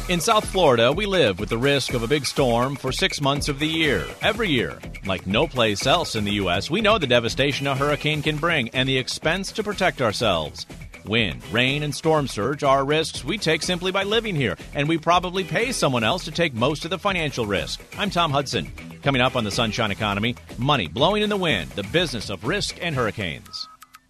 In South Florida, we live with the risk of a big storm for 6 months of the year, every year. Like no place else in the U.S., we know the devastation a hurricane can bring and the expense to protect ourselves. Wind, rain, and storm surge are risks we take simply by living here, and we probably pay someone else to take most of the financial risk. I'm Tom Hudson. Coming up on the Sunshine Economy, money blowing in the wind, the business of risk and hurricanes.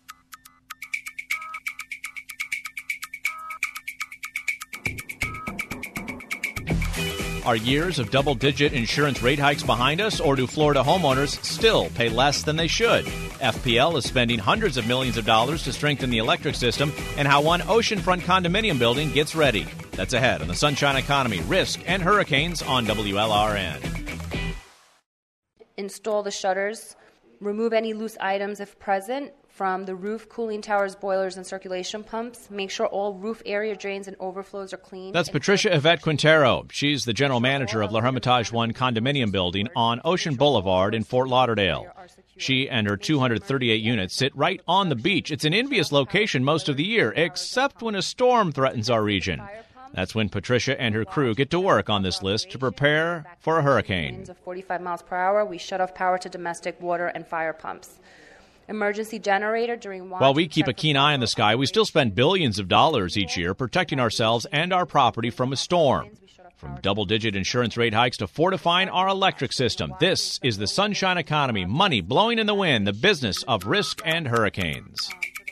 Are years of double-digit insurance rate hikes behind us, or do Florida homeowners still pay less than they should? FPL is spending hundreds of millions of dollars to strengthen the electric system, and how one oceanfront condominium building gets ready. That's ahead on the Sunshine Economy, risk and hurricanes on WLRN. Install the shutters. Remove any loose items if present from the roof, cooling towers, boilers, and circulation pumps. Make sure all roof area drains and overflows are clean. That's Patricia Yvette Quintero. She's the general manager of La Hermitage One condominium building on Ocean Boulevard in Fort Lauderdale. She and her 238 units sit right on the beach. It's an envious location most of the year, except when a storm threatens our region. That's when Patricia and her crew get to work on this list to prepare for a hurricane. 45 miles per hour, we shut off power to domestic water and fire pumps. Emergency generator during watch. While we keep a keen eye on the sky, we still spend billions of dollars each year protecting ourselves and our property from a storm. From double-digit insurance rate hikes to fortifying our electric system, this is the Sunshine Economy, money blowing in the wind, the business of risk and hurricanes.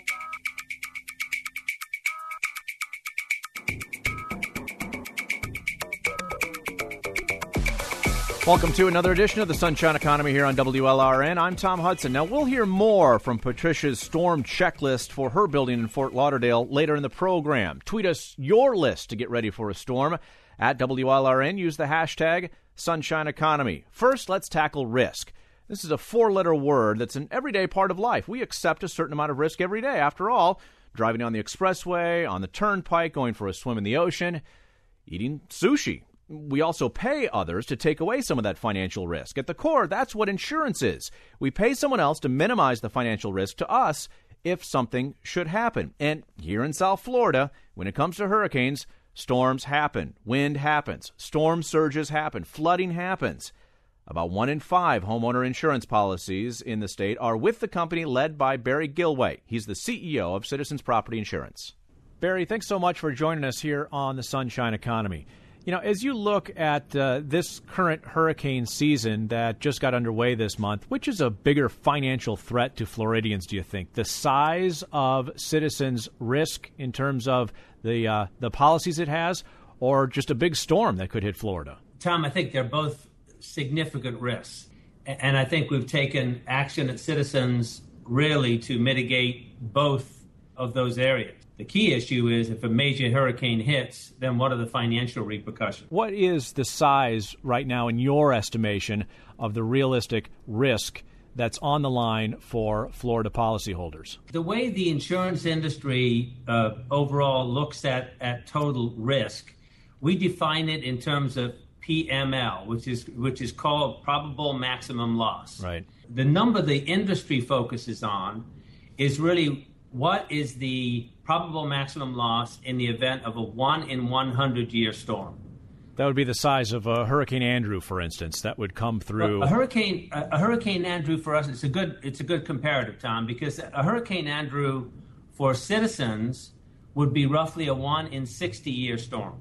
Welcome to another edition of the Sunshine Economy here on WLRN. I'm Tom Hudson. Now, we'll hear more from Patricia's storm checklist for her building in Fort Lauderdale later in the program. Tweet us your list to get ready for a storm. At WLRN, use the hashtag Sunshine Economy. First, let's tackle risk. This is a four-letter word that's an everyday part of life. We accept a certain amount of risk every day. After all, driving on the expressway, on the turnpike, going for a swim in the ocean, eating sushi. We also pay others to take away some of that financial risk. At the core, that's what insurance is. We pay someone else to minimize the financial risk to us if something should happen. And here in South Florida, when it comes to hurricanes, storms happen, wind happens, storm surges happen, flooding happens. About 1 in 5 homeowner insurance policies in the state are with the company led by Barry Gilway. He's the CEO of Citizens Property Insurance. Barry, thanks so much for joining us here on the Sunshine Economy. You know, as you look at this current hurricane season that just got underway this month, which is a bigger financial threat to Floridians, do you think? The size of Citizens' risk in terms of the policies it has, or just a big storm that could hit Florida? Tom, I think they're both significant risks. And I think we've taken action at Citizens really to mitigate both of those areas. The key issue is if a major hurricane hits, then what are the financial repercussions? What is the size right now, in your estimation, of the realistic risk that's on the line for Florida policyholders? The way the insurance industry overall looks at total risk, we define it in terms of PML, which is called probable maximum loss. Right. The number the industry focuses on is really what is the probable maximum loss in the event of a 1 in 100 year storm. That would be the size of a Hurricane Andrew, for instance, that would come through. A Hurricane Andrew for us, it's a good comparative, Tom, because a Hurricane Andrew for Citizens would be roughly a 1 in 60 year storm.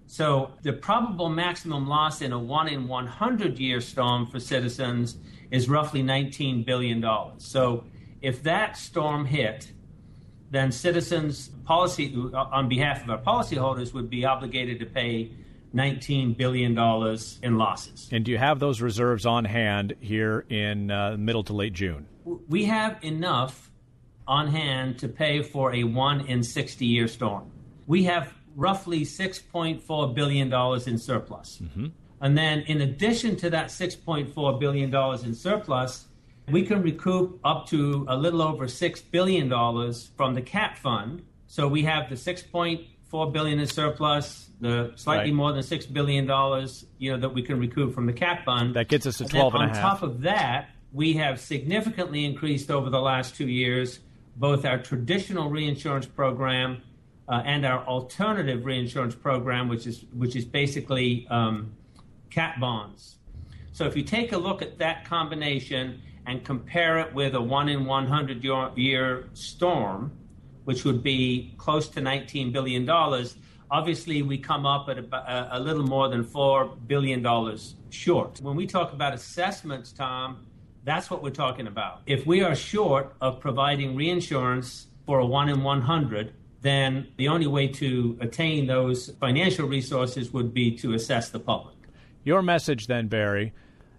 So the probable maximum loss in a 1 in 100 year storm for Citizens is roughly $19 billion. So if that storm hit, then Citizens policy on behalf of our policyholders would be obligated to pay $19 billion in losses. And do you have those reserves on hand here in middle to late June? We have enough on hand to pay for a 1 in 60 year storm. We have roughly $6.4 billion in surplus. Mm-hmm. And then in addition to that $6.4 billion in surplus, we can recoup up to a little over $6 billion from the CAT fund. So we have the $6.4 billion in surplus, the slightly more than $6 billion, that we can recoup from the CAT fund. That gets us to 12 and a half. On top of that, we have significantly increased over the last 2 years both our traditional reinsurance program and our alternative reinsurance program, which is basically cat bonds. So if you take a look at that combination and compare it with a 1 in 100 year storm, which would be close to $19 billion, obviously we come up at a little more than $4 billion short. When we talk about assessments, Tom, that's what we're talking about. If we are short of providing reinsurance for a 1 in 100, then the only way to attain those financial resources would be to assess the public. Your message then, Barry,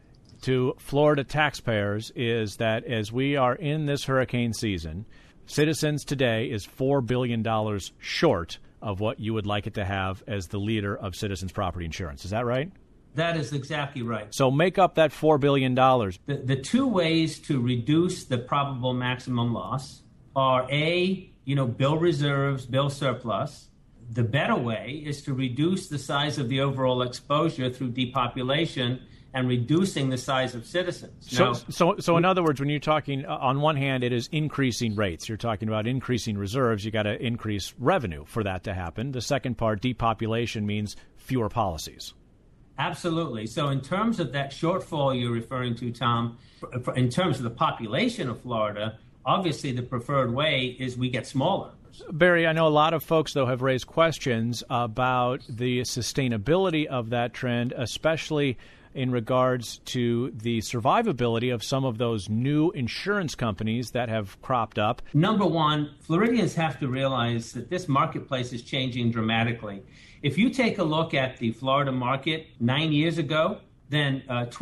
to Florida taxpayers is that as we are in this hurricane season, Citizens today is $4 billion short of what you would like it to have as the leader of Citizens Property Insurance. Is that right? That is exactly right. So make up that $4 billion. The two ways to reduce the probable maximum loss are A, build reserves, build surplus. The better way is to reduce the size of the overall exposure through depopulation and reducing the size of Citizens. So in other words, when you're talking, on one hand, it is increasing rates. You're talking about increasing reserves. You got to increase revenue for that to happen. The second part, depopulation, means fewer policies. Absolutely. So in terms of that shortfall you're referring to, Tom, in terms of the population of Florida, obviously the preferred way is we get smaller. Barry, I know a lot of folks, though, have raised questions about the sustainability of that trend, especially in regards to the survivability of some of those new insurance companies that have cropped up. Number one, Floridians have to realize that this marketplace is changing dramatically. If you take a look at the Florida market 9 years ago, then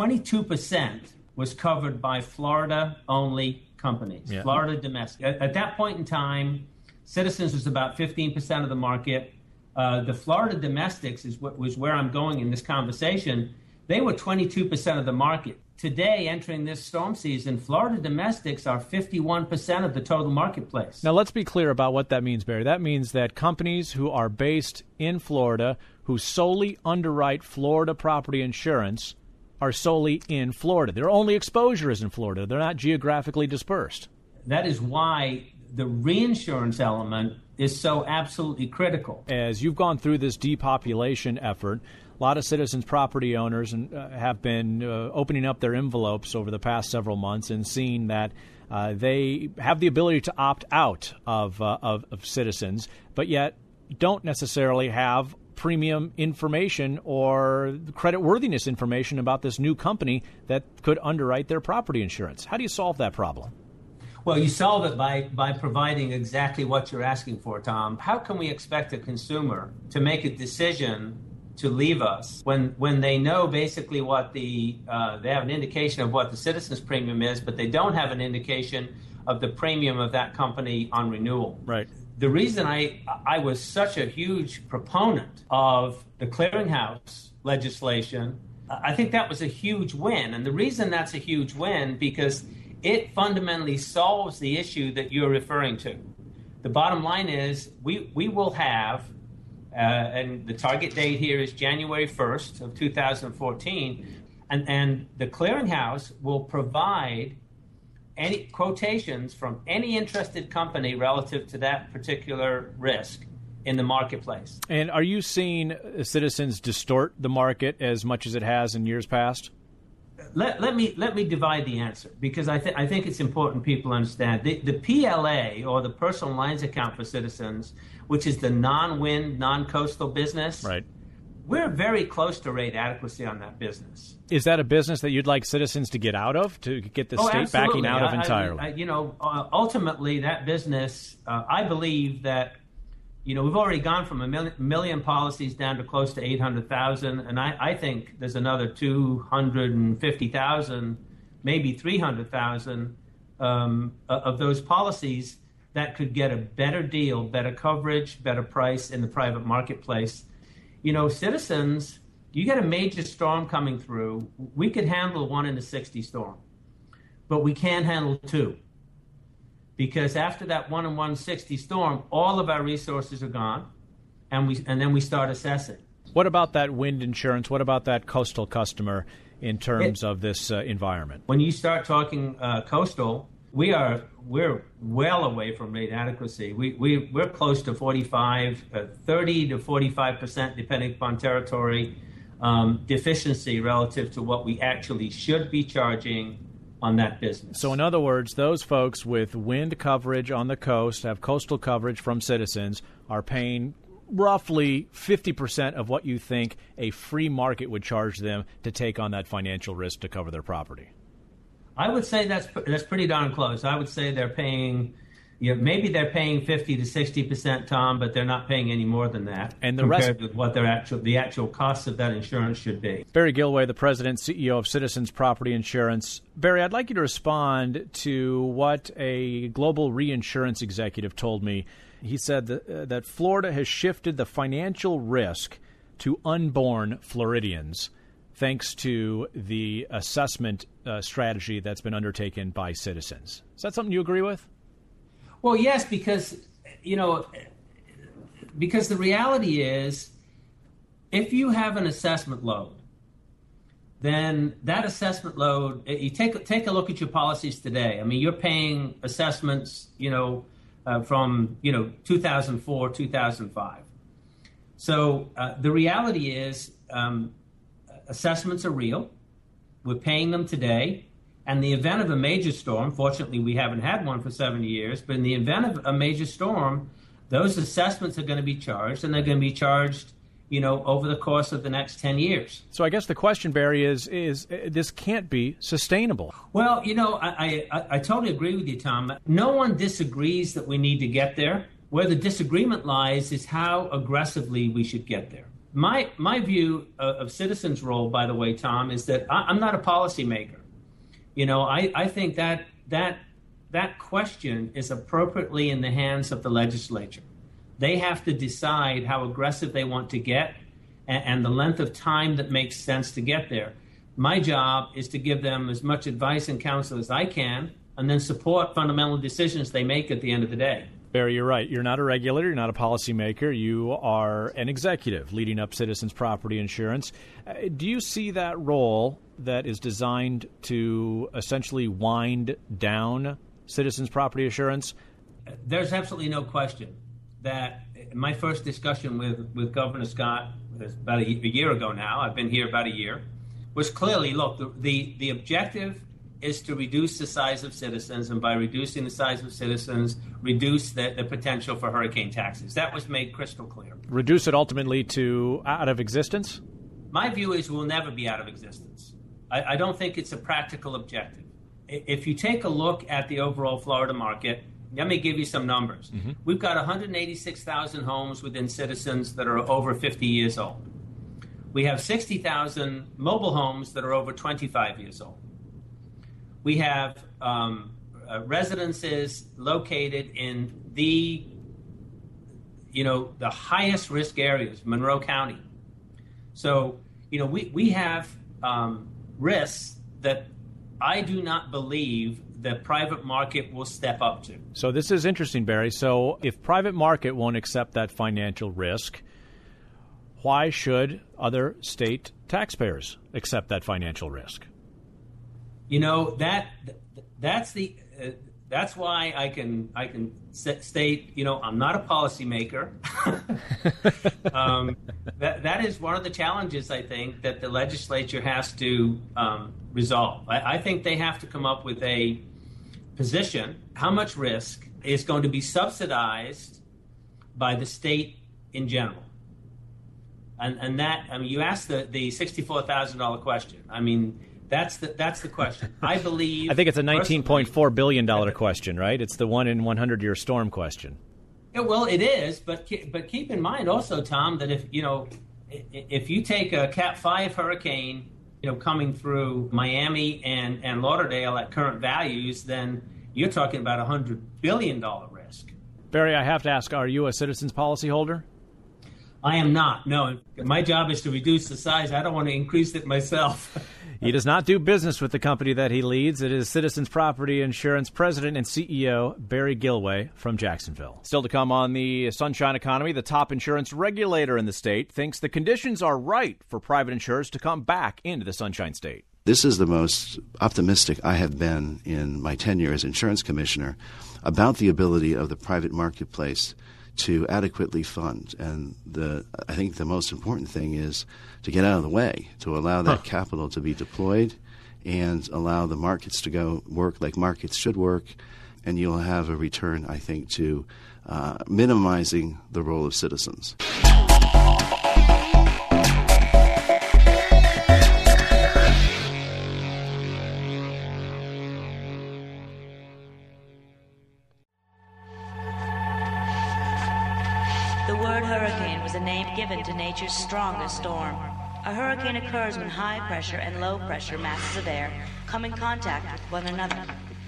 22% was covered by Florida-only companies, Florida domestic. At that point in time, Citizens was about 15% of the market. The Florida domestics was where I'm going in this conversation. They were 22% of the market. Today, entering this storm season, Florida domestics are 51% of the total marketplace. Now, let's be clear about what that means, Barry. That means that companies who are based in Florida, who solely underwrite Florida property insurance, are solely in Florida. Their only exposure is in Florida. They're not geographically dispersed. That is why the reinsurance element is so absolutely critical. As you've gone through this depopulation effort, a lot of Citizens property owners have been opening up their envelopes over the past several months and seeing that they have the ability to opt out of Citizens, but yet don't necessarily have premium information or creditworthiness information about this new company that could underwrite their property insurance. How do you solve that problem? Well, you solve it by providing exactly what you're asking for, Tom. How can we expect a consumer to make a decision to leave us when they know basically what they have an indication of what the Citizens premium is, but they don't have an indication of the premium of that company on renewal? Right. The reason I was such a huge proponent of the clearinghouse legislation, I think that was a huge win. And the reason that's a huge win, because it fundamentally solves the issue that you're referring to. The bottom line is we will have, and the target date here is January 1st of 2014, and the clearinghouse will provide any quotations from any interested company relative to that particular risk in the marketplace. And are you seeing Citizens distort the market as much as it has in years past? Let me divide the answer, because I think it's important people understand. The PLA, or the personal lines account for Citizens, which is the non-wind, non-coastal business, right? We're very close to rate adequacy on that business. Is that a business that you'd like Citizens to get out of, to get the state absolutely. backing out of entirely? Ultimately, that business, I believe that, we've already gone from a million policies down to close to 800,000, and I think there's another 250,000, maybe 300,000 of those policies that could get a better deal, better coverage, better price in the private marketplace. Citizens, you get a major storm coming through, we could handle 1 in a 60 storm, but we can't handle 2. Because after that 1 in 160 storm, all of our resources are gone, and then we start assessing. What about that wind insurance? What about that coastal customer in terms of this environment? When you start talking coastal, We're well away from rate adequacy. We're close to 30 to 45%, depending upon territory, deficiency relative to what we actually should be charging on that business. So in other words, those folks with wind coverage on the coast, have coastal coverage from Citizens, are paying roughly 50% of what you think a free market would charge them to take on that financial risk to cover their property. I would say that's pretty darn close. I would say they're paying, maybe they're paying 50 to 60%, Tom, but they're not paying any more than that. And the compared rest, with what the actual cost of that insurance should be. Barry Gilway, the president, CEO of Citizens Property Insurance. Barry, I'd like you to respond to what a global reinsurance executive told me. He said that Florida has shifted the financial risk to unborn Floridians, thanks to the assessment strategy that's been undertaken by Citizens. Is that something you agree with? Well, yes, because the reality is, if you have an assessment load, then that assessment load, you take a look at your policies today. I mean, you're paying assessments, from 2004, 2005. So the reality is, assessments are real. We're paying them today. And in the event of a major storm, fortunately we haven't had one for 7 years, but in the event of a major storm, those assessments are going to be charged, and they're going to be charged, over the course of the next 10 years. So I guess the question, Barry, is this can't be sustainable. Well, I totally agree with you, Tom. No one disagrees that we need to get there. Where the disagreement lies is how aggressively we should get there. My view of Citizens' role, by the way, Tom, is that I'm not a policymaker. I think that question is appropriately in the hands of the legislature. They have to decide how aggressive they want to get and the length of time that makes sense to get there. My job is to give them as much advice and counsel as I can, and then support fundamental decisions they make at the end of the day. Barry, you're right. You're not a regulator. You're not a policymaker. You are an executive leading up Citizens Property Insurance. Do you see that role that is designed to essentially wind down Citizens Property Insurance? There's absolutely no question that my first discussion with Governor Scott, about a year ago now, I've been here about a year, was clearly, look, the objective is to reduce the size of Citizens, and by reducing the size of Citizens, reduce the potential for hurricane taxes. That was made crystal clear. Reduce it ultimately to out of existence? My view is we'll never be out of existence. I don't think it's a practical objective. If you take a look at the overall Florida market, let me give you some numbers. Mm-hmm. We've got 186,000 homes within Citizens that are over 50 years old. We have 60,000 mobile homes that are over 25 years old. We have residences located in the highest risk areas, Monroe County. So, we have risks that I do not believe the private market will step up to. So this is interesting, Barry. So if private market won't accept that financial risk, why should other state taxpayers accept that financial risk? That's why I can state, I'm not a policymaker. That is one of the challenges, I think, that the legislature has to resolve. I think they have to come up with a position, how much risk is going to be subsidized by the state in general. And that, you asked the $64,000 question. That's the question. I believe. I think it's a $19.4 billion question, right? It's the 1 in 100-year storm question. Yeah, well, it is, but keep in mind also, Tom, that if you take a Cat 5 hurricane, coming through Miami and Lauderdale at current values, then you're talking about $100 billion risk. Barry, I have to ask: are you a Citizens policyholder? I am not. No, my job is to reduce the size. I don't want to increase it myself. He does not do business with the company that he leads. It is Citizens Property Insurance President and CEO Barry Gilway from Jacksonville. Still to come on the Sunshine Economy, the top insurance regulator in the state thinks the conditions are right for private insurers to come back into the Sunshine State. This is the most optimistic I have been in my tenure as insurance commissioner about the ability of the private marketplace to adequately fund. And I think the most important thing is to get out of the way, to allow that capital to be deployed and allow the markets to go work like markets should work. And you'll have a return, I think, to minimizing the role of citizens. The word hurricane was a name given to nature's strongest storm. A hurricane occurs when high pressure and low pressure masses of air come in contact with one another.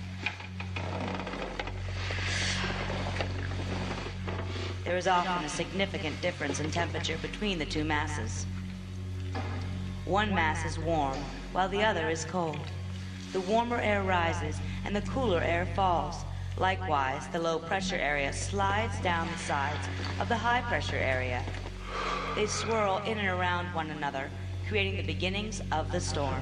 There is often a significant difference in temperature between the two masses. One mass is warm, while the other is cold. The warmer air rises and the cooler air falls. Likewise, the low-pressure area slides down the sides of the high-pressure area. They swirl in and around one another, creating the beginnings of the storm.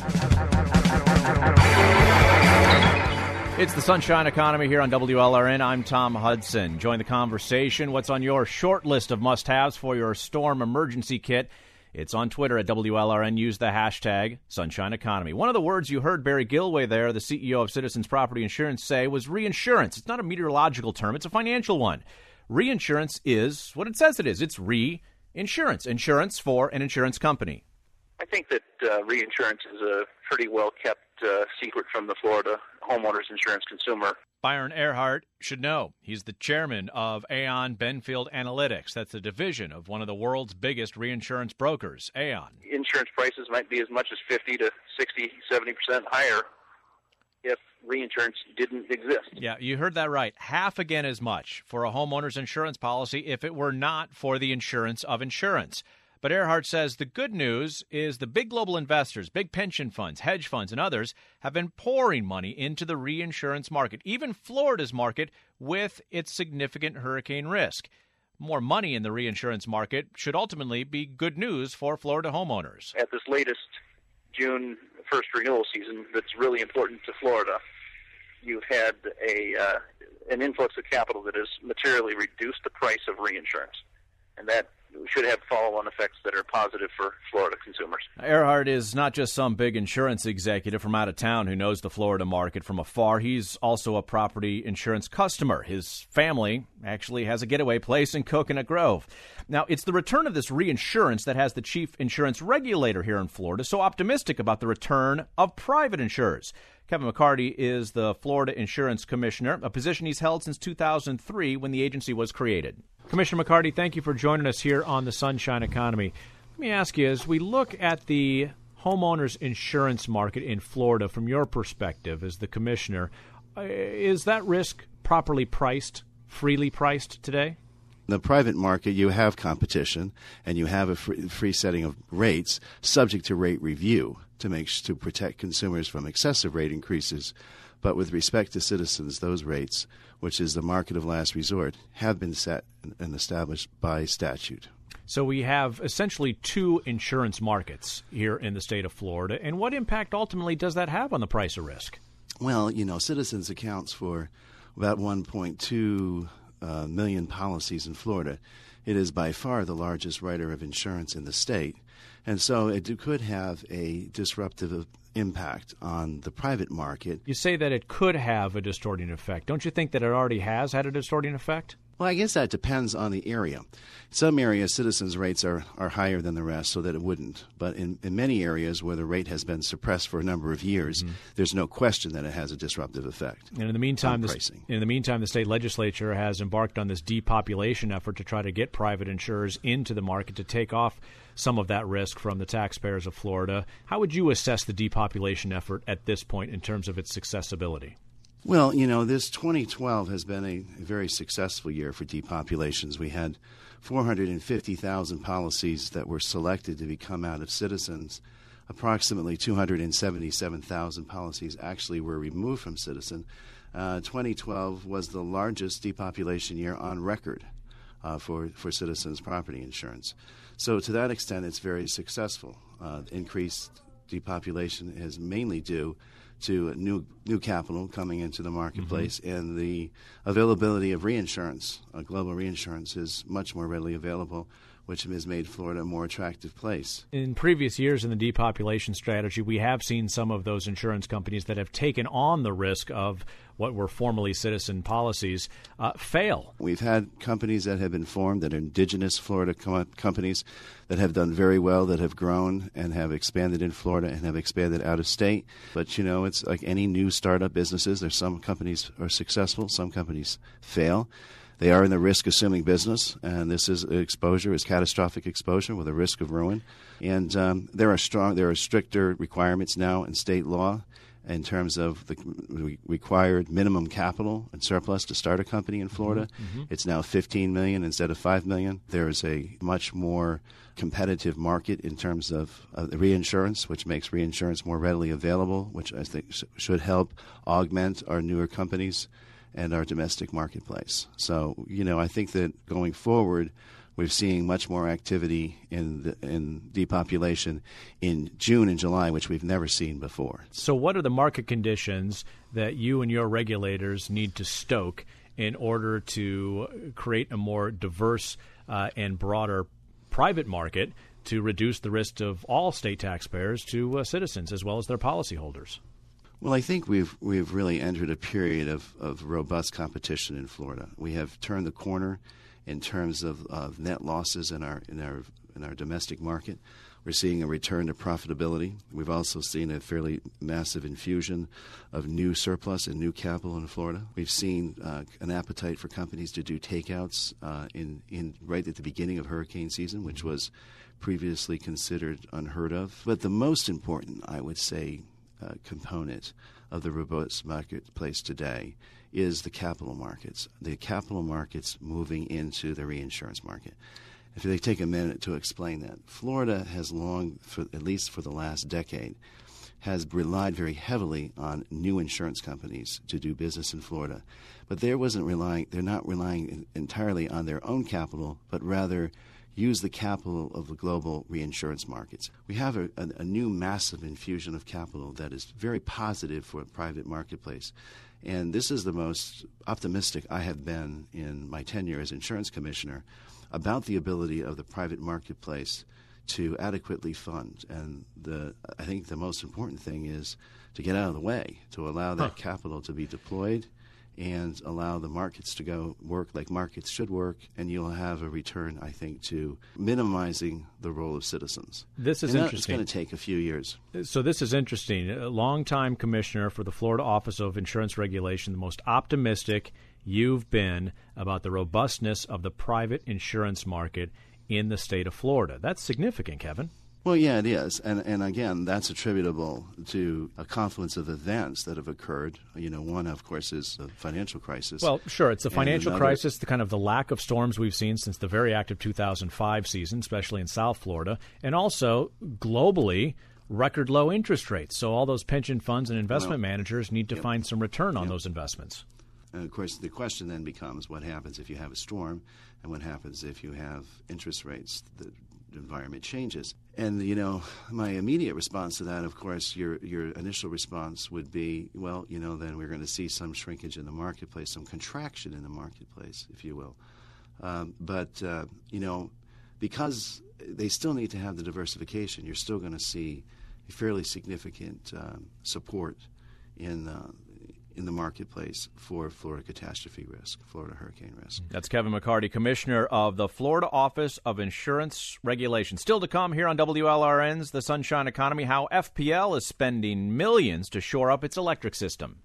It's the Sunshine Economy here on WLRN. I'm Tom Hudson. Join the conversation. What's on your short list of must-haves for your storm emergency kit? It's on Twitter at WLRN. Use the hashtag Sunshine Economy. One of the words you heard Barry Gilway there, the CEO of Citizens Property Insurance, say was reinsurance. It's not a meteorological term. It's a financial one. Reinsurance is what it says it is. It's reinsurance. Insurance for an insurance company. I think that reinsurance is a pretty well-kept secret from the Florida homeowners insurance consumer. Byron Earhart should know. He's the chairman of Aon Benfield Analytics. That's a division of one of the world's biggest reinsurance brokers, Aon. Insurance prices might be as much as 50 to 60, 70% higher if reinsurance didn't exist. Yeah, you heard that right. Half again as much for a homeowner's insurance policy if it were not for the insurance of insurance. But Earhart says the good news is the big global investors, big pension funds, hedge funds, and others have been pouring money into the reinsurance market, even Florida's market, with its significant hurricane risk. More money in the reinsurance market should ultimately be good news for Florida homeowners. At this latest June 1st renewal season that's really important to Florida, you've had an influx of capital that has materially reduced the price of reinsurance, and that should have follow-on effects that are positive for Florida consumers. Earhart is not just some big insurance executive from out of town who knows the Florida market from afar. He's also a property insurance customer. His family actually has a getaway place in Coconut Grove. Now, it's the return of this reinsurance that has the chief insurance regulator here in Florida so optimistic about the return of private insurers. Kevin McCarty is the Florida Insurance Commissioner, a position he's held since 2003 when the agency was created. Commissioner McCarty, thank you for joining us here on the Sunshine Economy. Let me ask you, as we look at the homeowners insurance market in Florida from your perspective as the commissioner, is that risk properly priced, freely priced today? In the private market, you have competition, and you have a free setting of rates subject to rate review to protect consumers from excessive rate increases. But with respect to Citizens, those rates, which is the market of last resort, have been set and established by statute. So we have essentially two insurance markets here in the state of Florida. And what impact ultimately does that have on the price of risk? Well, Citizens accounts for about 1.2 million policies in Florida. It is by far the largest writer of insurance in the state. And so it could have a disruptive impact on the private market. You say that it could have a distorting effect. Don't you think that it already has had a distorting effect? Well, I guess that depends on the area. Some areas, Citizens' rates are higher than the rest, so that it wouldn't. But in many areas where the rate has been suppressed for a number of years, there's no question that it has a disruptive effect. And in the meantime, the state legislature has embarked on this depopulation effort to try to get private insurers into the market to take off some of that risk from the taxpayers of Florida. How would you assess the depopulation effort at this point in terms of its successability? Well, this 2012 has been a very successful year for depopulations. We had 450,000 policies that were selected to become out of Citizens. Approximately 277,000 policies actually were removed from Citizen. 2012 was the largest depopulation year on record for Citizens property insurance. So to that extent, it's very successful. Increased depopulation is mainly due to new capital coming into the marketplace, and the availability of reinsurance, global reinsurance, is much more readily available, which has made Florida a more attractive place. In previous years in the depopulation strategy, we have seen some of those insurance companies that have taken on the risk of what were formerly citizen policies fail. We've had companies that have been formed that are indigenous Florida companies that have done very well, that have grown and have expanded in Florida and have expanded out of state. But, it's like any new startup businesses. There's some companies are successful, some companies fail. They are in the risk-assuming business, and this is catastrophic exposure with a risk of ruin. And there are stricter requirements now in state law in terms of the required minimum capital and surplus to start a company in Florida. It's now $15 million instead of $5 million. There is a much more competitive market in terms of the reinsurance, which makes reinsurance more readily available, which I think should help augment our newer companies and our domestic marketplace. So, I think that going forward, we're seeing much more activity in depopulation in June and July, which we've never seen before. So what are the market conditions that you and your regulators need to stoke in order to create a more diverse and broader private market to reduce the risk of all state taxpayers to citizens as well as their policyholders? Well, I think we've really entered a period of robust competition in Florida. We have turned the corner in terms of net losses in our domestic market. We're seeing a return to profitability. We've also seen a fairly massive infusion of new surplus and new capital in Florida. We've seen an appetite for companies to do takeouts in right at the beginning of hurricane season, which was previously considered unheard of. But the most important, I would say, component of the robust marketplace today is the capital markets. The capital markets moving into the reinsurance market. If they take a minute to explain that, Florida has long, at least for the last decade, has relied very heavily on new insurance companies to do business in Florida. But they're not relying entirely on their own capital, but rather use the capital of the global reinsurance markets. We have a new massive infusion of capital that is very positive for a private marketplace. And this is the most optimistic I have been in my tenure as insurance commissioner about the ability of the private marketplace to adequately fund. And I think the most important thing is to get out of the way, to allow that capital to be deployed and allow the markets to go work like markets should work, and you'll have a return, I think, to minimizing the role of citizens. This is interesting. It's going to take a few years. So this is interesting. A longtime commissioner for the Florida Office of Insurance Regulation, the most optimistic you've been about the robustness of the private insurance market in the state of Florida. That's significant, Kevin. Well, yeah, it is. And again, that's attributable to a confluence of events that have occurred. One, of course, is the financial crisis. Well, sure. It's the financial crisis, the lack of storms we've seen since the very active 2005 season, especially in South Florida, and also globally, record low interest rates. So all those pension funds and investment managers need to find some return on those investments. And, of course, the question then becomes what happens if you have a storm and what happens if you have interest rates that environment changes. And, my immediate response to that, of course, your initial response would be, well, then we're going to see some shrinkage in the marketplace, some contraction in the marketplace, if you will. But because they still need to have the diversification, you're still going to see a fairly significant support in the marketplace for Florida catastrophe risk, Florida hurricane risk. That's Kevin McCarty, Commissioner of the Florida Office of Insurance Regulation. Still to come here on WLRN's The Sunshine Economy, how FPL is spending millions to shore up its electric system.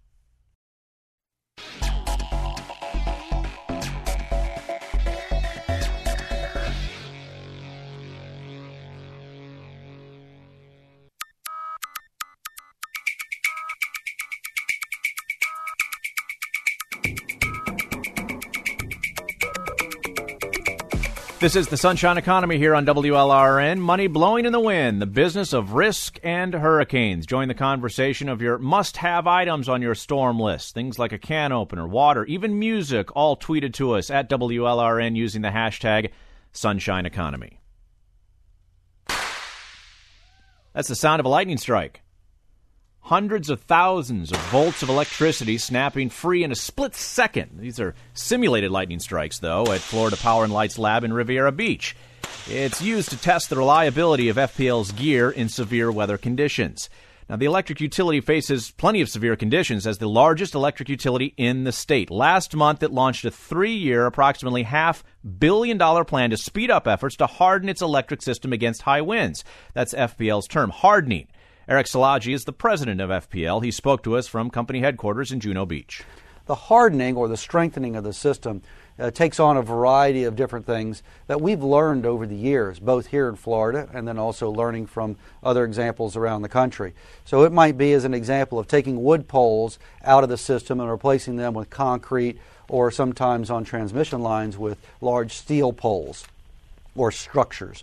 This is the Sunshine Economy here on WLRN. Money blowing in the wind, the business of risk and hurricanes. Join the conversation of your must-have items on your storm list. Things like a can opener, water, even music, all tweeted to us at WLRN using the hashtag Sunshine Economy. That's the sound of a lightning strike. Hundreds of thousands of volts of electricity snapping free in a split second. These are simulated lightning strikes, though, at Florida Power and Light's lab in Riviera Beach. It's used to test the reliability of FPL's gear in severe weather conditions. Now, the electric utility faces plenty of severe conditions as the largest electric utility in the state. Last month, it launched a 3-year, approximately $500 million plan to speed up efforts to harden its electric system against high winds. That's FPL's term, hardening. Eric Szilagyi is the president of FPL. He spoke to us from company headquarters in Juno Beach. The hardening or the strengthening of the system takes on a variety of different things that we've learned over the years, both here in Florida and then also learning from other examples around the country. So it might be, as an example, of taking wood poles out of the system and replacing them with concrete, or sometimes on transmission lines with large steel poles or structures.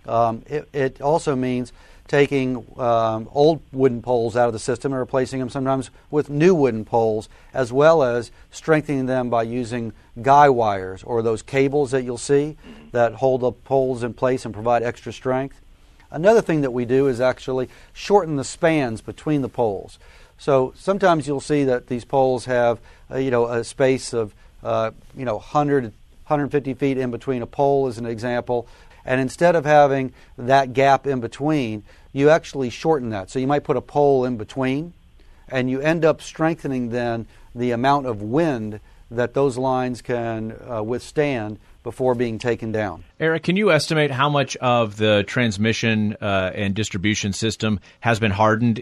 It also means taking old wooden poles out of the system and replacing them sometimes with new wooden poles, as well as strengthening them by using guy wires, or those cables that you'll see that hold the poles in place and provide extra strength. Another thing that we do is actually shorten the spans between the poles. So sometimes you'll see that these poles have a space of 100, 150 feet in between a pole, as an example. And instead of having that gap in between, you actually shorten that. So you might put a pole in between, and you end up strengthening then the amount of wind that those lines can withstand before being taken down. Eric, can you estimate how much of the transmission and distribution system has been hardened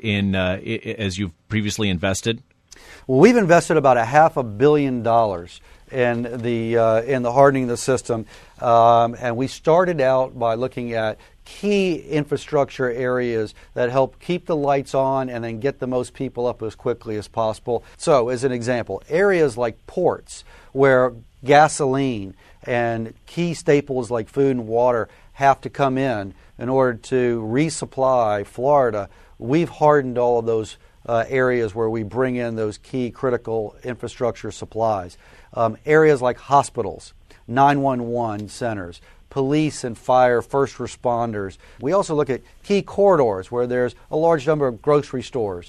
as you've previously invested? Well, we've invested about $500 million in the hardening of the system, and we started out by looking at key infrastructure areas that help keep the lights on and then get the most people up as quickly as possible. So, as an example, areas like ports where gasoline and key staples like food and water have to come in order to resupply Florida, we've hardened all of those areas where we bring in those key critical infrastructure supplies. Areas like hospitals, 911 centers, police and fire, first responders. We also look at key corridors where there's a large number of grocery stores,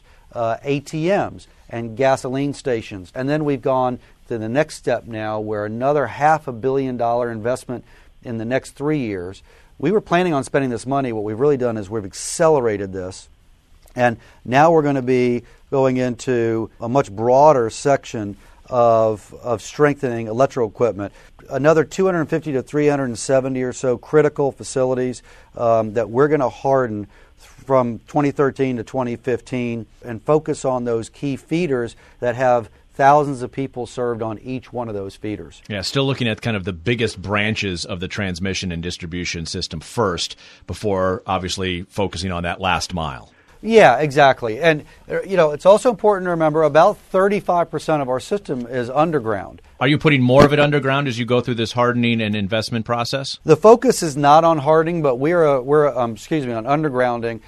ATMs, and gasoline stations. And then we've gone to the next step now, where another $500 million investment in the next 3 years. We were planning on spending this money. What we've really done is we've accelerated this. And now we're going to be going into a much broader section of strengthening electrical equipment. Another 250 to 370 or so critical facilities that we're going to harden from 2013 to 2015 and focus on those key feeders that have thousands of people served on each one of those feeders. Yeah, still looking at kind of the biggest branches of the transmission and distribution system first, before obviously focusing on that last mile. Yeah, exactly. And, it's also important to remember about 35% of our system is underground. Are you putting more of it underground as you go through this hardening and investment process? The focus is not on hardening, but on undergrounding.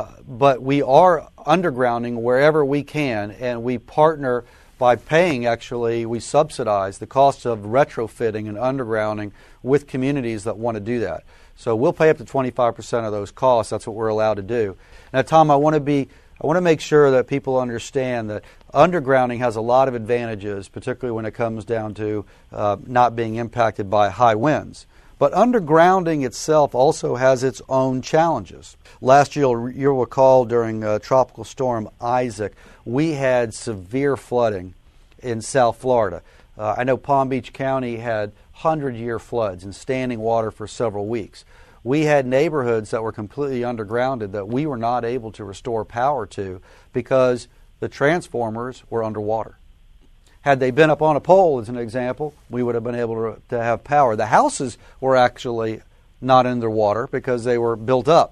But we are undergrounding wherever we can, and we partner by paying, we subsidize the cost of retrofitting and undergrounding with communities that want to do that. So we'll pay up to 25% of those costs. That's what we're allowed to do. Now, Tom, I want to make sure that people understand that undergrounding has a lot of advantages, particularly when it comes down to not being impacted by high winds. But undergrounding itself also has its own challenges. Last year, you'll recall, during Tropical Storm Isaac, we had severe flooding in South Florida. I know Palm Beach County had 100-year floods and standing water for several weeks. We had neighborhoods that were completely undergrounded that we were not able to restore power to because the transformers were underwater. Had they been up on a pole, as an example, we would have been able to have power. The houses were actually not underwater because they were built up.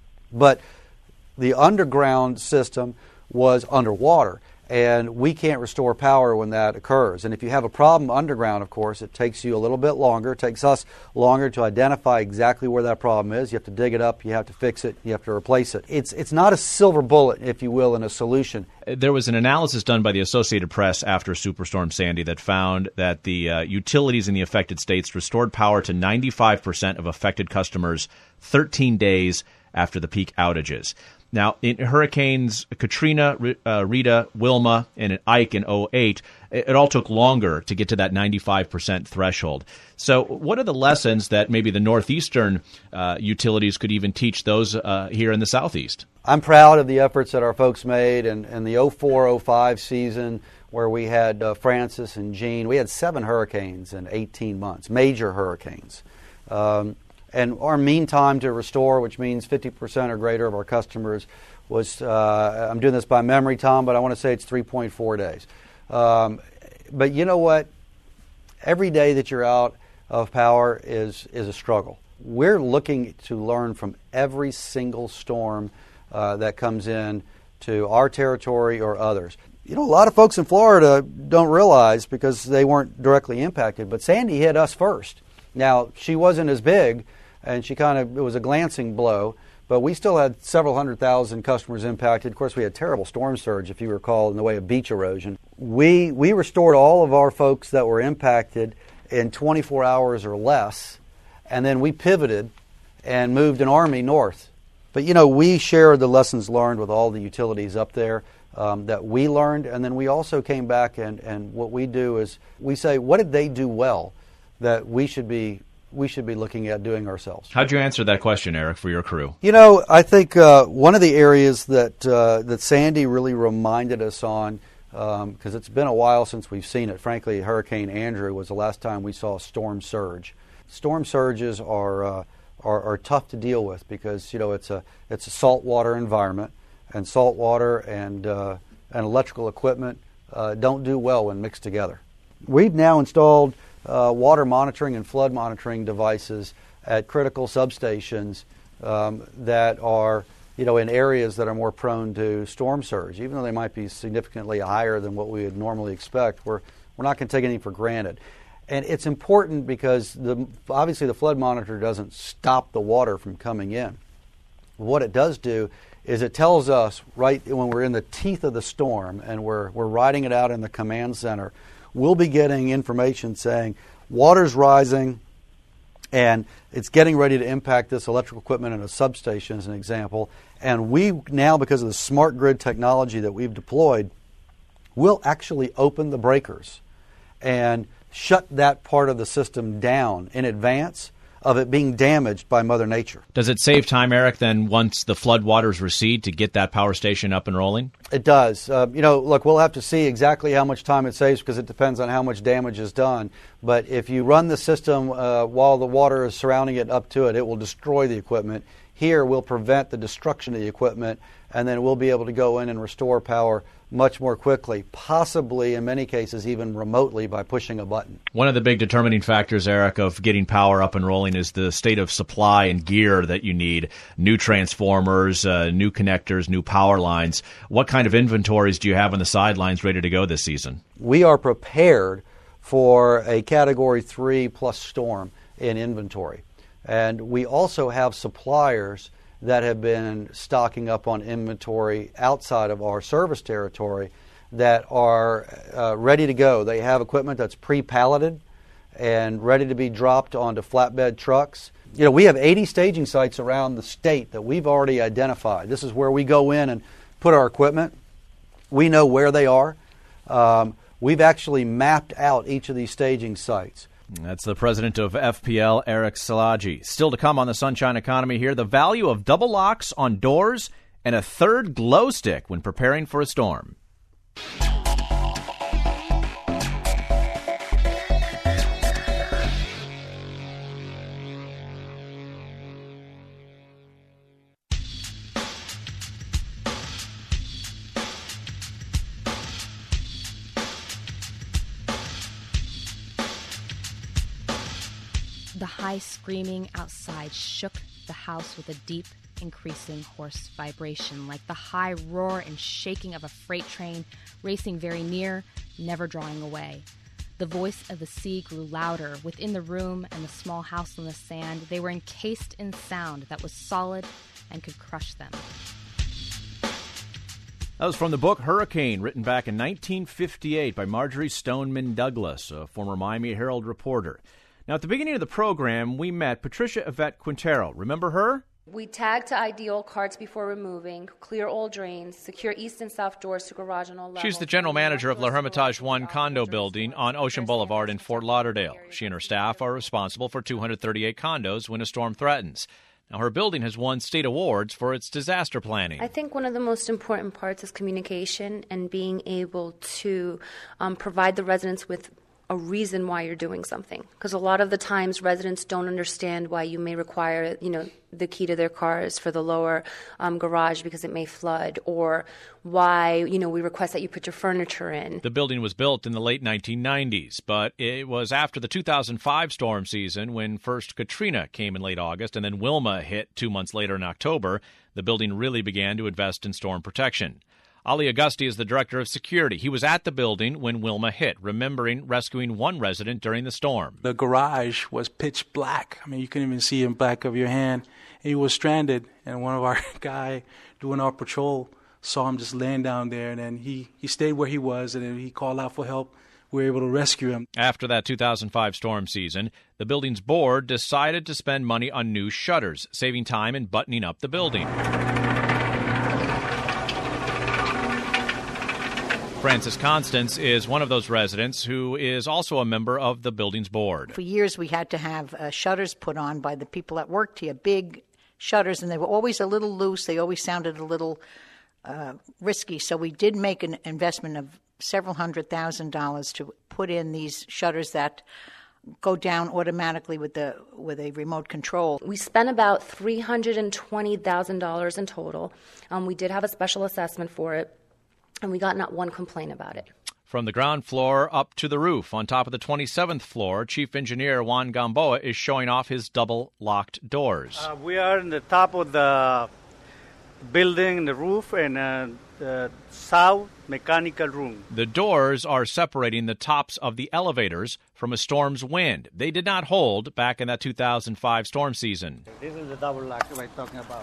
But the underground system was underwater, and we can't restore power when that occurs. And if you have a problem underground, of course, it takes you a little bit longer. It takes us longer to identify exactly where that problem is. You have to dig it up, you have to fix it, you have to replace it. It's not a silver bullet, if you will, in a solution. There was an analysis done by the Associated Press after Superstorm Sandy that found that the utilities in the affected states restored power to 95% of affected customers 13 days after the peak outages. Now, in Hurricanes Katrina, Rita, Wilma, and Ike in 2008, it all took longer to get to that 95% threshold. So what are the lessons that maybe the northeastern utilities could even teach those here in the southeast? I'm proud of the efforts that our folks made in the 04-05 season, where we had Francis and Jean. We had 7 hurricanes in 18 months, major hurricanes. And our mean time to restore, which means 50% or greater of our customers, was, I'm doing this by memory, Tom, but I want to say it's 3.4 days. But you know what? Every day that you're out of power is a struggle. We're looking to learn from every single storm that comes in to our territory or others. You know, a lot of folks in Florida don't realize, because they weren't directly impacted, but Sandy hit us first. Now, she wasn't as big, and it was a glancing blow, but we still had several 100,000 customers impacted. Of course, we had terrible storm surge, if you recall, in the way of beach erosion. We restored all of our folks that were impacted in 24 hours or less, and then we pivoted and moved an army north. But, you know, we shared the lessons learned with all the utilities up there that we learned, and then we also came back and what we do is we say, what did they do well that we should be looking at doing ourselves? How'd you answer that question, Eric, for your crew? You know, I think one of the areas that Sandy really reminded us on, because it's been a while since we've seen it. Frankly, Hurricane Andrew was the last time we saw a storm surge. Storm surges are tough to deal with because, you know, it's a saltwater environment, and saltwater and electrical equipment don't do well when mixed together. We've now installed water monitoring and flood monitoring devices at critical substations that are, you know, in areas that are more prone to storm surge. Even though they might be significantly higher than what we would normally expect, we're not going to take anything for granted. And it's important because obviously the flood monitor doesn't stop the water from coming in. What it does do is it tells us right when we're in the teeth of the storm and we're riding it out in the command center, we'll be getting information saying water's rising and it's getting ready to impact this electrical equipment in a substation, as an example. And we now, because of the smart grid technology that we've deployed, we'll actually open the breakers and shut that part of the system down in advance of it being damaged by Mother Nature. Does it save time, Eric, then once the flood waters recede to get that power station up and rolling? It does. You know, look, we'll have to see exactly how much time it saves because it depends on how much damage is done. But if you run the system while the water is surrounding it up to it, it will destroy the equipment. Here, we'll prevent the destruction of the equipment, and then we'll be able to go in and restore power much more quickly, possibly in many cases even remotely by pushing a button. One of the big determining factors, Eric, of getting power up and rolling is the state of supply and gear that you need. New transformers, new connectors, new power lines. What kind of inventories do you have on the sidelines ready to go this season? We are prepared for a Category 3 plus storm in inventory. And we also have suppliers that have been stocking up on inventory outside of our service territory that are ready to go. They have equipment that's pre-palleted and ready to be dropped onto flatbed trucks. You know, we have 80 staging sites around the state that we've already identified. This is where we go in and put our equipment. We know where they are. We've actually mapped out each of these staging sites. That's the president of FPL, Eric Szilagyi. Still to come on the Sunshine Economy here, the value of double locks on doors and a third glow stick when preparing for a storm. The high screaming outside shook the house with a deep, increasing hoarse vibration, like the high roar and shaking of a freight train racing very near, never drawing away. The voice of the sea grew louder. Within the room and the small house on the sand, they were encased in sound that was solid and could crush them. That was from the book Hurricane, written back in 1958 by Marjorie Stoneman Douglas, a former Miami Herald reporter. Now, at the beginning of the program, we met Patricia Yvette Quintero. Remember her? We tag to ID all carts before removing, clear all drains, secure east and south doors to garage on all levels. She's the general manager of La Hermitage 1 condo building on Ocean Boulevard in Fort Lauderdale. She and her staff are responsible for 238 condos when a storm threatens. Now, her building has won state awards for its disaster planning. I think one of the most important parts is communication and being able to provide the residents with a reason why you're doing something. Because a lot of the times residents don't understand why you may require, the key to their cars for the lower garage because it may flood, or why, we request that you put your furniture in. The building was built in the late 1990s, but it was after the 2005 storm season when first Katrina came in late August and then Wilma hit 2 months later in October, the building really began to invest in storm protection. Ali Augusti is the director of security. He was at the building when Wilma hit, remembering rescuing one resident during the storm. The garage was pitch black. I mean, you couldn't even see in the back of your hand. And he was stranded, and one of our guy doing our patrol saw him just laying down there, and then he stayed where he was, and then he called out for help. We were able to rescue him. After that 2005 storm season, the building's board decided to spend money on new shutters, saving time and buttoning up the building. Frances Constance is one of those residents who is also a member of the building's board. For years, we had to have shutters put on by the people that worked here, big shutters, and they were always a little loose. They always sounded a little risky. So we did make an investment of several $100,000 to put in these shutters that go down automatically with a remote control. We spent about $320,000 in total. We did have a special assessment for it. And we got not one complaint about it. From the ground floor up to the roof, on top of the 27th floor, Chief Engineer Juan Gamboa is showing off his double-locked doors. We are in the top of the building, the roof, and the south mechanical room. The doors are separating the tops of the elevators from a storm's wind. They did not hold back in that 2005 storm season. This is the double lock we're talking about.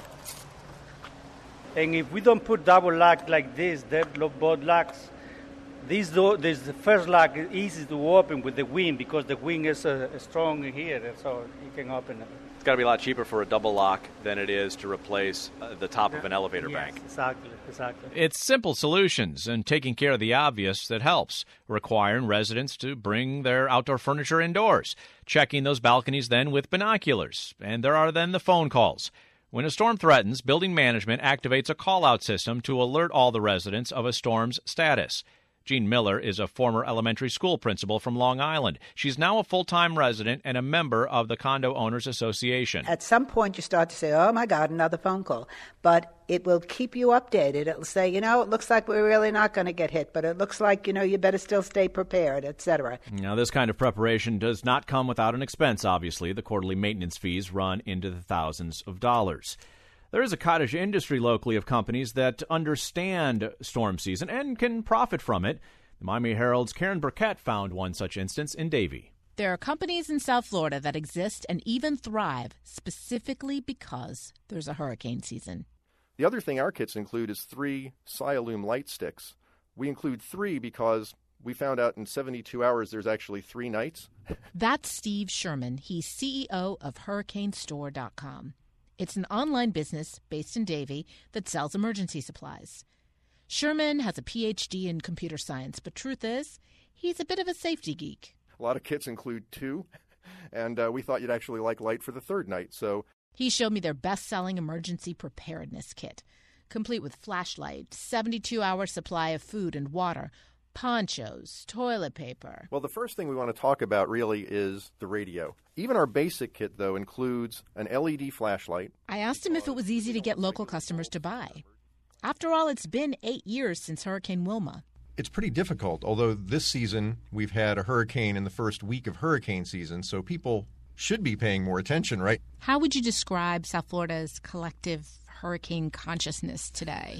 And if we don't put double lock like this, both locks, this the first lock is easy to open with the wind because the wind is strong here, so you can open it. It's got to be a lot cheaper for a double lock than it is to replace the top of an elevator bank. Exactly. It's simple solutions and taking care of the obvious that helps, requiring residents to bring their outdoor furniture indoors, checking those balconies then with binoculars, and there are then the phone calls. When a storm threatens, building management activates a call-out system to alert all the residents of a storm's status. Jean Miller is a former elementary school principal from Long Island. She's now a full-time resident and a member of the Condo Owners Association. At some point, you start to say, oh, my God, another phone call. But it will keep you updated. It will say, it looks like we're really not going to get hit, but it looks like, you better still stay prepared, etc. Now, this kind of preparation does not come without an expense, obviously. The quarterly maintenance fees run into the thousands of dollars. There is a cottage industry locally of companies that understand storm season and can profit from it. The Miami Herald's Karen Burkett found one such instance in Davie. There are companies in South Florida that exist and even thrive specifically because there's a hurricane season. The other thing our kits include is 3 Sialume light sticks. We include 3 because we found out in 72 hours there's actually 3 nights. That's Steve Sherman. He's CEO of HurricaneStore.com. It's an online business based in Davie that sells emergency supplies. Sherman has a Ph.D. in computer science, but truth is, he's a bit of a safety geek. A lot of kits include 2, and we thought you'd actually like light for the 3rd night, so... He showed me their best-selling emergency preparedness kit, complete with flashlight, 72-hour supply of food and water, ponchos, toilet paper. Well, the first thing we want to talk about really is the radio. Even our basic kit, though, includes an LED flashlight. I asked him if it was easy to get local customers to buy. After all, it's been 8 years since Hurricane Wilma. It's pretty difficult, although this season we've had a hurricane in the first week of hurricane season, so people should be paying more attention, right? How would you describe South Florida's collective hurricane consciousness today?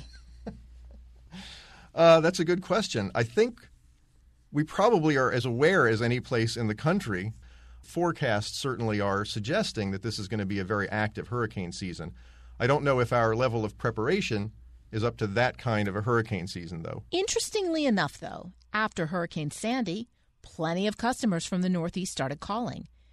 That's a good question. I think we probably are as aware as any place in the country. Forecasts certainly are suggesting that this is going to be a very active hurricane season. I don't know if our level of preparation is up to that kind of a hurricane season, though. Interestingly enough, though, after Hurricane Sandy, plenty of customers from the Northeast started calling.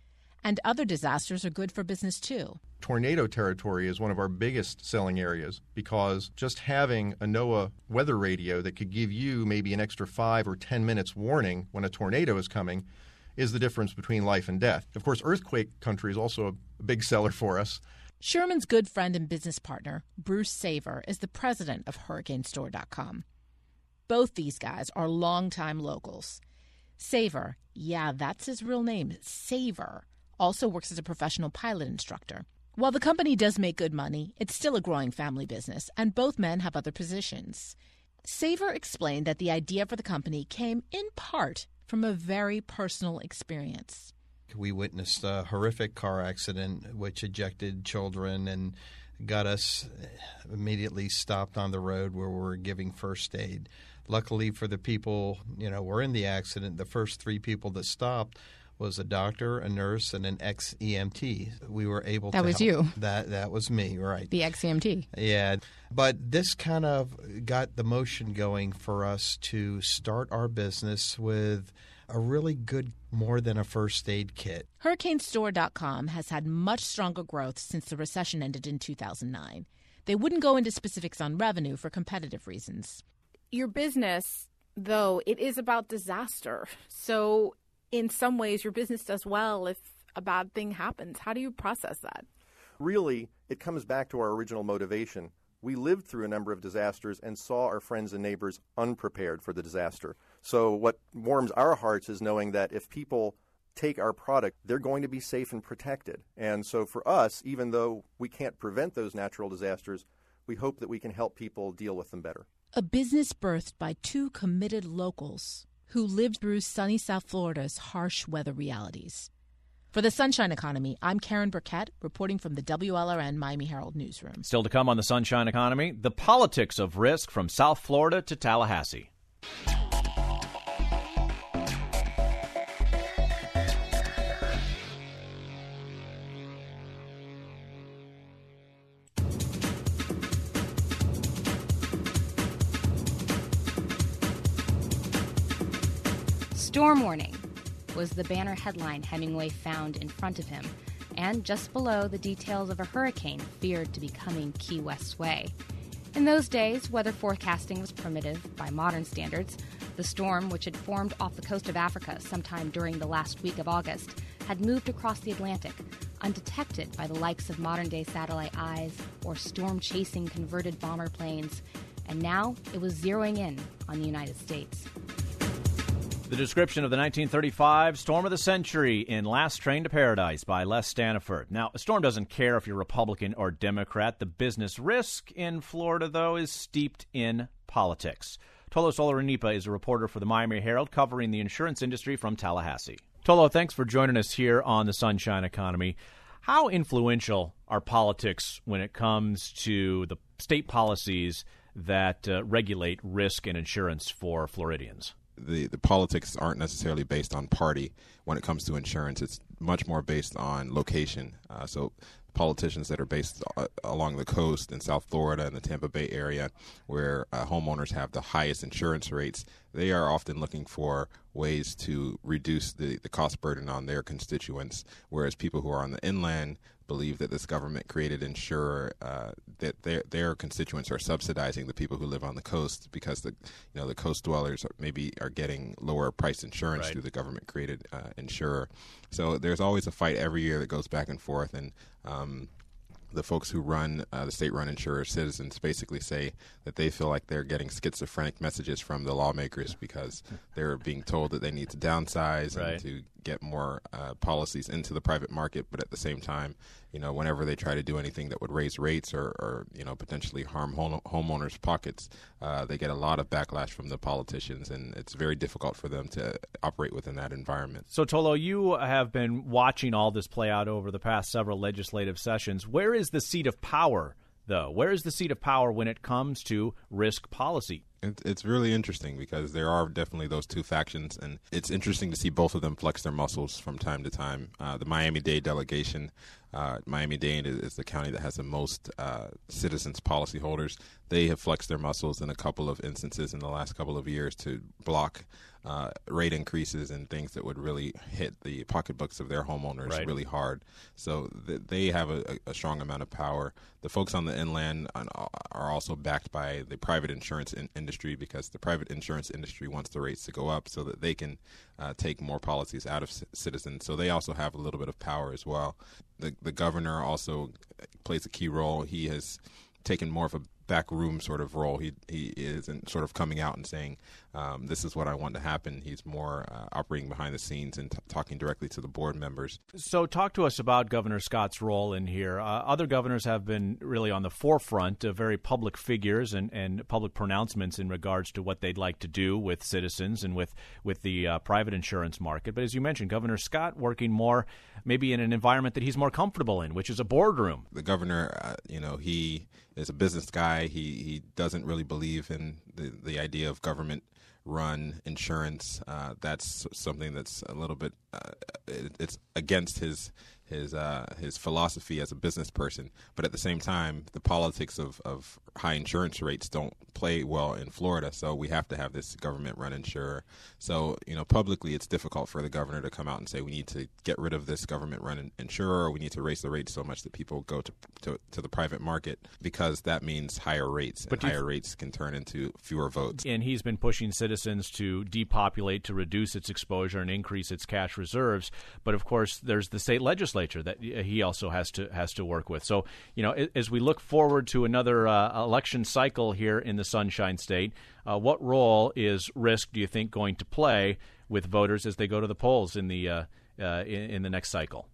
And other disasters are good for business, too. Tornado territory is one of our biggest selling areas because just having a NOAA weather radio that could give you maybe an extra 5 or 10 minutes warning when a tornado is coming is the difference between life and death. Of course, earthquake country is also a big seller for us. Sherman's good friend and business partner, Bruce Saver, is the president of HurricaneStore.com. Both these guys are longtime locals. Saver, yeah, that's his real name, Saver, also works as a professional pilot instructor. While the company does make good money, it's still a growing family business, and both men have other positions. Saver explained that the idea for the company came in part from a very personal experience. We witnessed a horrific car accident which ejected children and got us immediately stopped on the road where we were giving first aid. Luckily for the people, were in the accident, the first 3 people that stopped was a doctor, a nurse, and an ex-EMT. We were able to help. That was you. That was me, right. The ex-EMT. Yeah. But this kind of got the motion going for us to start our business with a really good, more than a first aid kit. HurricaneStore.com has had much stronger growth since the recession ended in 2009. They wouldn't go into specifics on revenue for competitive reasons. Your business, though, it is about disaster. So in some ways, your business does well if a bad thing happens. How do you process that? Really, it comes back to our original motivation. We lived through a number of disasters and saw our friends and neighbors unprepared for the disaster. So what warms our hearts is knowing that if people take our product, they're going to be safe and protected. And so for us, even though we can't prevent those natural disasters, we hope that we can help people deal with them better. A business birthed by 2 committed locals who lived through sunny South Florida's harsh weather realities. For the Sunshine Economy, I'm Karen Burkett, reporting from the WLRN Miami Herald newsroom. Still to come on the Sunshine Economy, the politics of risk from South Florida to Tallahassee. Storm warning was the banner headline Hemingway found in front of him, and just below the details of a hurricane feared to be coming Key West's way. In those days, weather forecasting was primitive by modern standards. The storm, which had formed off the coast of Africa sometime during the last week of August, had moved across the Atlantic, undetected by the likes of modern-day satellite eyes or storm-chasing converted bomber planes, and now it was zeroing in on the United States. The description of the 1935 storm of the century in Last Train to Paradise by Les Staniford. Now, a storm doesn't care if you're Republican or Democrat. The business risk in Florida, though, is steeped in politics. Tolos Olorunipa is a reporter for the Miami Herald covering the insurance industry from Tallahassee. Tolo, thanks for joining us here on the Sunshine Economy. How influential are politics when it comes to the state policies that regulate risk and insurance for Floridians? The politics aren't necessarily based on party when it comes to insurance. It's much more based on location. So politicians that are based along the coast in South Florida and the Tampa Bay area where homeowners have the highest insurance rates, they are often looking for ways to reduce the cost burden on their constituents, whereas people who are on the inland believe that this government-created insurer that their constituents are subsidizing the people who live on the coast because the coast dwellers are getting lower priced insurance through the government-created insurer. So there's always a fight every year that goes back and forth, and the folks who run the state-run insurer, Citizens, basically say that they feel like they're getting schizophrenic messages from the lawmakers because they're being told that they need to downsize and to get more policies into the private market, but at the same time, whenever they try to do anything that would raise rates or potentially harm homeowners' pockets, they get a lot of backlash from the politicians, and it's very difficult for them to operate within that environment. So, Tolo, you have been watching all this play out over the past several legislative sessions. Where is the seat of power, though? Where is the seat of power when it comes to risk policy? It's really interesting because there are definitely those two factions, and it's interesting to see both of them flex their muscles from time to time. The Miami-Dade delegation, Miami-Dade is the county that has the most citizens policyholders. They have flexed their muscles in a couple of instances in the last couple of years to block rate increases and things that would really hit the pocketbooks of their homeowners really hard. So they have a strong amount of power. The folks on the inland are also backed by the private insurance industry, because the private insurance industry wants the rates to go up so that they can take more policies out of citizens. So they also have a little bit of power as well. The governor also plays a key role. He has taken more of a backroom sort of role. He isn't sort of coming out and saying, this is what I want to happen. He's more operating behind the scenes and talking directly to the board members. So talk to us about Governor Scott's role in here. Other governors have been really on the forefront of very public figures and public pronouncements in regards to what they'd like to do with citizens and with the private insurance market. But as you mentioned, Governor Scott working more maybe in an environment that he's more comfortable in, which is a boardroom. The governor, he is a business guy. He doesn't really believe in the idea of government-run insurance. That's something that's a little bit it's against his philosophy as a business person. But at the same time, the politics of high insurance rates don't play well in Florida, so we have to have this government-run insurer. So, publicly it's difficult for the governor to come out and say we need to get rid of this government-run insurer, or we need to raise the rates so much that people go to the private market, because that means higher rates, and higher rates can turn into fewer votes. And he's been pushing Citizens to depopulate, to reduce its exposure and increase its cash reserves. But of course, there's the state legislature that he also has to work with. So, as we look forward to another election cycle here in the Sunshine State, what role is risk, do you think, going to play with voters as they go to the polls in the next cycle?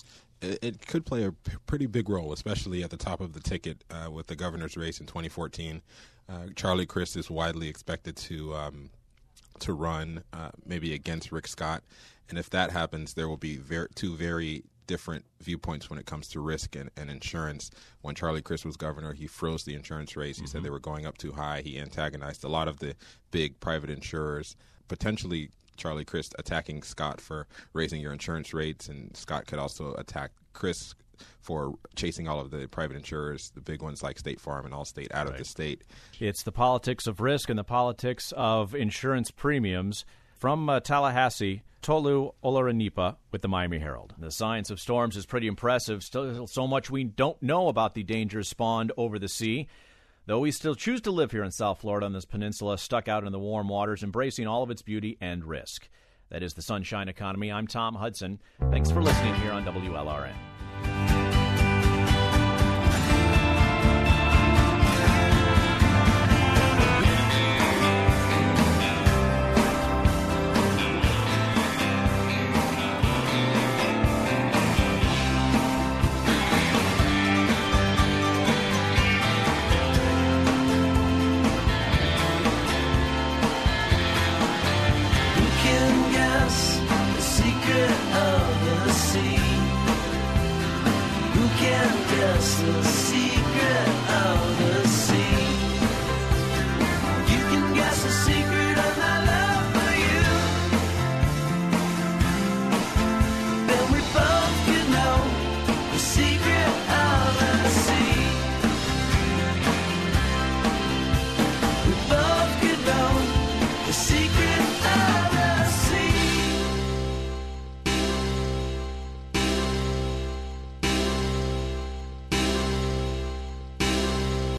It could play a pretty big role, especially at the top of the ticket with the governor's race in 2014. Charlie Crist is widely expected to run maybe against Rick Scott. And if that happens, there will be two very different viewpoints when it comes to risk and insurance. When Charlie Crist was governor, he froze the insurance rates. He said they were going up too high. He antagonized a lot of the big private insurers, potentially Charlie Crist attacking Scott for raising your insurance rates, and Scott could also attack Crist for chasing all of the private insurers, the big ones like State Farm and Allstate, out of the state. It's the politics of risk and the politics of insurance premiums. From Tallahassee, Tolu Olorunipa with the Miami Herald. The science of storms is pretty impressive. Still so much we don't know about the dangers spawned over the sea. Though we still choose to live here in South Florida on this peninsula, stuck out in the warm waters, embracing all of its beauty and risk. That is the Sunshine Economy. I'm Tom Hudson. Thanks for listening here on WLRN.